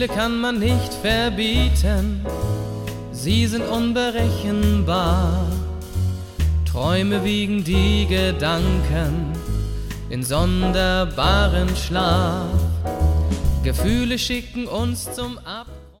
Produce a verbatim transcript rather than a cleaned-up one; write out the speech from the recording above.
Gefühle kann man nicht verbieten, sie sind unberechenbar. Träume wiegen die Gedanken in sonderbaren Schlaf. Gefühle schicken uns zum Ab